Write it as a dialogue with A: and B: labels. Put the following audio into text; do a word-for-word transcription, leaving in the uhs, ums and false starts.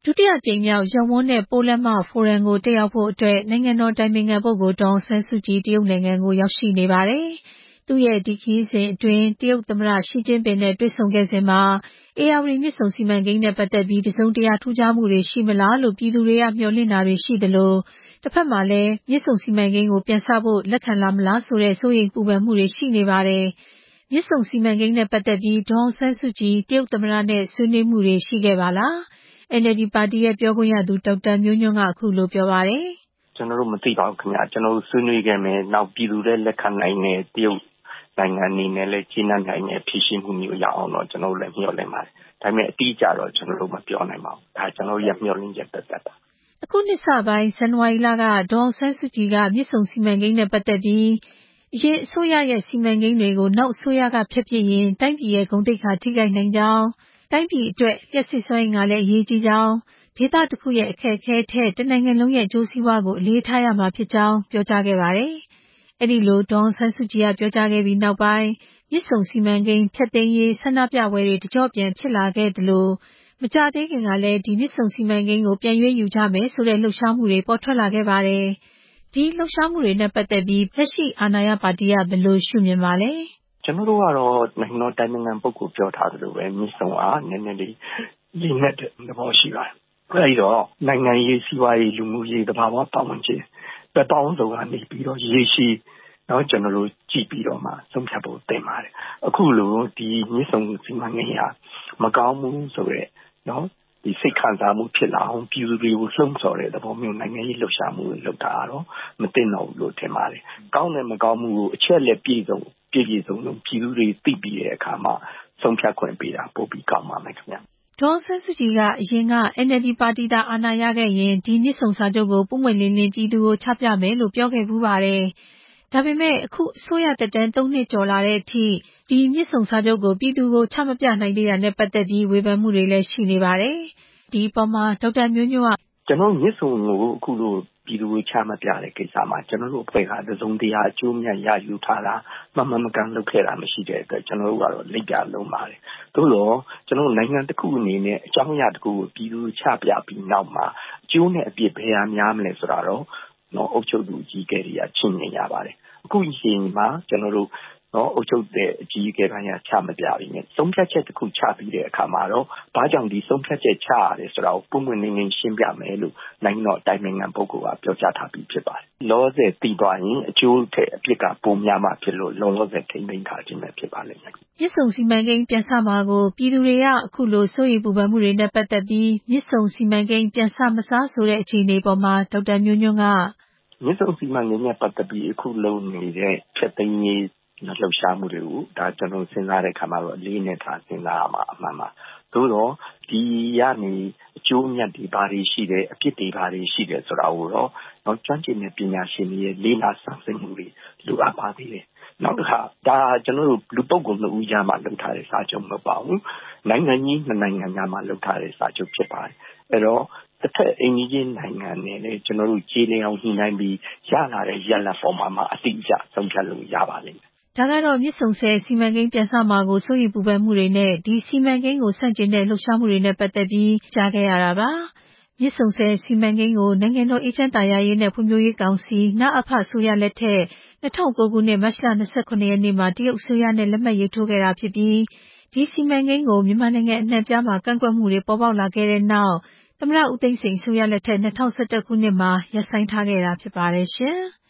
A: ဒုတိယကြိမ်မြောက်ရပ်ဝန်းနဲ့ပိုးလမ်းမဖိုရမ်ကိုတက်ရောက်ဖို့အတွက်နိုင်ငံတော်အတိုင်ပင်ခံပုဂ္ဂိုလ်ဒေါ်အောင်ဆန်းစုကြည်တရုတ်နိုင်ငံကိုရောက်ရှိနေပါတယ်။သူ့ရဲ့ဒီခရီးစဉ်အတွင်းတရုတ်သမ္မတရှီကျင်းပင်နဲ့တွေ့ဆုံခဲ့စဉ်မှာဧရာဝတီမြစ်ဆုံစီမံကိန်းနဲ့ပတ်သက်ပြီးတစုံတရာထူးခြားမှုတွေရှိမလားလို့ပြည်သူတွေကမျှော်လင့်တာတွေရှိသလိုတစ်ဖက်မှာလည်းမြစ်ဆုံစီမံကိန်းကိုပြန်စဖို့လက်ခံလာမလားဆိုတဲ့စိုးရိမ်ပူပန်မှုတွေရှိနေပါတယ်။မြစ်ဆုံစီမံကိန်းနဲ့ပတ်သက်ပြီးဒေါ်အောင်ဆန်းစုကြည်တရုတ်သမ္မတနဲ့ဆွေးနွေးမှုတွေရှိခဲ့ပါလား။ အန်အယ်လ်ဒီ ပါတီရဲ့ပြောခွင့်ရသူဒေါက်တာမျိုးညွန့်ကအခုလိုပြောပါတယ်
B: ။ကျွန်တော်တို့မသိပါဘူးခင်ဗျ။ကျွန်တော်တို့ဆွေးနွေးခဲ့မယ်။နောက်ပြည်သူတွေလက်ခံနိုင်တဲ့တရုတ်နိုင်ငံအနေနဲ့လည်းကျေနပ်နိုင်တဲ့ဖြည့်ရှင်းမှုမျိုးရအောင်တော့ကျွန်တော်တို့လည်းမျှော်လင့်ပါတယ်။ဒါပေမဲ့အတိအကျတော့ကျွန်တော်တို့မပြောနိုင်ပါဘူး။ဒါကျွန်တော်တို့ရမျှော်လင့်ချက်သက်သက်ပါ
A: ။အခုနှစ်စပိုင်းဇန်နဝါရီလကဒေါ်အောင်ဆန်းစုကြည်ကမြစ်ဆုံစီမံကိန်းနဲ့ပတ်သက်ပြီးအရင်အစိုးရရဲ့စီမံကိန်းတွေကိုနောက်အစိုးရကဖျက်ပစ်ရင်တိုင်းပြည်ရဲ့ဂုဏ်သိက္ခာထိခိုက်နိုင်ကြောင်းတိုင်းပြည်အတွက်လျှပ်စစ်စွမ်းအင်ကလည်းအရေးကြီးကြောင်းဒေသတစ်ခုရဲ့အခက်အခဲထက်တစ်နိုင်ငံလုံးရဲ့အကျိုးစီးပွားကိုအလေးထားရမှာဖြစ်ကြောင်းပြောကြားခဲ့ပါတယ်။အဲဒီလိုဒေါ်အောင်ဆန်းစုကြည်ကပြောကြားခဲ့ပြီးနောက်ပိုင်းမြစ်ဆုံစီမံကိန်းဖျက်သိမ်းရေးဆန္ဒပြပွဲတွေတကျော့ပြန်ဖြစ်လာခဲ့သလိုမကြာသေးခင်ကလည်းဒီမြစ်ဆုံစီမံကိန်းကိုပြန်ရွေးယူကြမယ်ဆိုတဲ့လှုပ်ရှားမှုတွေပေါ်ထွက်လာခဲ့ပါတယ်။ဒီလှုပ်ရှားမှုတွေနဲ့ပတ်သက်ပြီးလက်ရှိအာဏာရပါတီကဘယ်လိုရှုမြင်ပါလဲ
B: ။ကျွန်တော်တို့ကတော့နိုင်ငံတော်တိုင်ပင်ခံပုဂ္ဂိုလ်ပြောထားသလိုပဲမြစ်ဆုံအားနည်းနည်းလေးရင်းနဲ့တဲ့သဘောရှိပါတယ်။အဲဒီတော့နိုင်ငံရေးစီးပွားရေးလူမှုရေးသဘာဝပတ်ဝန်းကျင်ဘက်ပေါင်းစုံကနေပြီးတော့ရေရှည်နော်ကျွန်တော်တို့ကြည့်ပြီးတော့မှဆုံးဖြတ်ဖို့တင်ပါတယ်။အခုလိုဒီမြစ်ဆုံစီမံကိန်းဟာမကောင်းဘူးဆိုရဲနော်ဒီစိတ်ခံစားမှုဖြစ်လာအောင်ပြည်သူတွေကိုလှုံ့ဆော်တဲ့သဘောမျိုးနိုင်ငံရေးလှုပ်ရှားမှုတွေလုပ်တာတော့မတင်တော့ဘူးလို့ထင်ပါတယ်။ကောင်းတယ်မကောင်းမှုကိုအချက်လက်ပြည့်စုံပြည့်ပြည့်စုံစုံပြည်သူတွေသိပြီးတဲ့အခါမှာဆုံးဖြတ်ခွင့်ပေးတာပိုပြီးကောင်းပါမယ်ခင်ဗျ
A: ။ဒေါ်အောင်ဆန်းစုကြည်ကအရင်ကအန်အယ်လ်ဒီပါတီသာအာဏာရခဲ့ရင်ဒီမြစ်ဆုံစာချုပ်ကိုပုံမှန်လင်းလင်းပြည်သူကိုချပြမယ်လို့ပြောခဲ့ဖူးပါတယ်။ဒါပေမဲ့အခုအစိုးရသက်တမ်းသုံးနှစ်ကျော်လာတဲ့အထိဒီမြစ်ဆုံစာချုပ်ကိုပြည်သူကိုချမပြနိုင်သေးတာနဲ့ပတ်သက်ပြီးဝေဖန်မှုတွေလည်းရှိနေပါတယ်။ဒီအပေါ်မှာဒေါက်တာမျိုးညွန့်က
B: ကျွန်တော်မြစ်ဆုံကိုအခုလိုပြည်သူကိုချမပြတဲ့ကိစ္စမှာကျွန်တော်တို့အဖွဲ့ကတစုံတရာအကျိုးမြတ်ရယူထားတာမမှန်မကန်လုပ်ခဲ့တာမရှိတဲ့အတွက်ကျွန်တော်တို့ကတော့လက်ပြလုံးပါတယ်။သို့တော့ကျွန်တော်နိုင်ငံတစ်ခုအနေနဲ့အကြောင်းအရာတစ်ခုကိုပြည်သူချပြပြီးနောက်မှာအကျိုးနဲ့အပြစ်ဘယ်ဟာများမလဲဆိုတာတော့နော်အုပ်ချုပ်သူအကြီးအကဲတွေကရှင်းနေရပါတယ်။အခုအချိန်မှာကျွန်တော်တို့နော်အုပ်ချုပ်တဲ့အကြီးအကဲပိုင်းကချမပြပြီးနဲ့ဆုံးဖြတ်ချက်တစ်ခုချပြီးတဲ့အခါမှာတော့ဘာကြောင့်ဒီဆုံးဖြတ်ချက်ချရတယ်ဆိုတာကိုပုံမှန်နေနေရှင်းပြမယ်လို့နိုင်ငံတော်တိုင်ပင်ခံပုဂ္ဂိုလ်ကပြောကြားထားပြီးဖြစ်ပါတယ်။လောဆယ်တည်သွားရင်အကျိုးထက်အပြစ်ကပိုများမှဖြစ်လို့လောလောဆယ်ထိန်းသိမ်းထားခြင်းပဲဖြစ်ပါလိမ့်မယ်
A: ။မြစ်ဆုံစီမံကိန်းပြန်စမှာကိုပြည်သူတွေကအခုလိုစိုးရိမ်ပူပန်မှုတွေနဲ့ပတ်သက်ပြီးမြစ်ဆုံစီမံကိန်းပြန်စမစားဆိုတဲ့အခြေအနေပေါ်မှာဒေါက်တာမျိုးညွန့်က
B: မြစ်ဆုံစီမံကိန်းနဲ့ပတ်သက်ပြီးအခုလုပ်နေတဲ့ဖြတ်သိမ်းရေးလှုပ်ရှားမှုတွေကိုဒါကျွန်တော်စဉ်းစားတဲ့အခါမှာတော့အလေးနဲ့ထားစဉ်းစားရမှာအမှန်ပါ။သို့တော့ဒီကနေအကျိုးအမြတ်တွေဘာတွေရှိတယ်အပြစ်တွေဘာတွေရှိတယ်ဆိုတာကိုတော့နော်ကျွမ်းကျင်တဲ့ပညာရှင်တွေရဲ့လေးလာစမ်းစစ်မှုတွေလိုအပ်ပါသေးတယ်။နောက်တစ်ခါဒါကျွန်တော်တို့လူပုဂ္ဂိုလ်နှစ်ဦးကြားမှာလုပ်ထားတဲ့စာချုပ်မဟုတ်ပါဘူး။နိုင်ငံကြီးနှစ်နိုင်ငံကြားမှာလုပ်ထားတဲ့စာချုပ်ဖြစ်ပါတယ်။အဲတော့တစ်ဖက်အိမ်ကြီးချင်းနိုင်ငံနဲ့လည်းကျွန်တော်တို့ခြေလျင်အောင်ညှိနှိုင်းပြီးရလာတဲ့ရလဒ်ပေါ်မှာမှအတိအကျဆုံးဖြတ်လို့ရပါလိမ့်မယ်
A: ။ဒါကတော့မြစ်ဆုံဆည်စီမံကိန်းပြန်စမှာကိုစိုးရိမ်ပူပန်မှုတွေနဲ့ဒီစီမံကိန်းကိုဆန့်ကျင်တဲ့လှုပ်ရှားမှုတွေနဲ့ပတ်သက်ပြီးကြားခဲ့ရတာပါ။မြစ်ဆုံဆည်စီမံကိန်းကိုနိုင်ငံတော်အေးချမ်းသာယာရေးနဲ့ဖွံ့ဖြိုးရေးကောင်စီနအဖအစိုးရလက်ထက်၂၀၀၉ခုနှစ်မတ်လ၂၇ရက်နေ့မှာတရုတ်အစိုးရနဲ့လက်မှတ်ရေးထိုးခဲ့တာဖြစ်ပြီးဒီစီမံကိန်းကိုမြန်မာနိုင်ငံအနှံ့အပြားမှာကန့်ကွက်မှုတွေပေါ်ပေါက်လာခဲ့တဲ့နောက်သမ္မတဦးသိန်းစိန်အစိုးရလက်ထက်၂၀၁၁ခုနှစ်မှာရပ်ဆိုင်းထားခဲ့တာဖြစ်ပါတယ်ရှင်။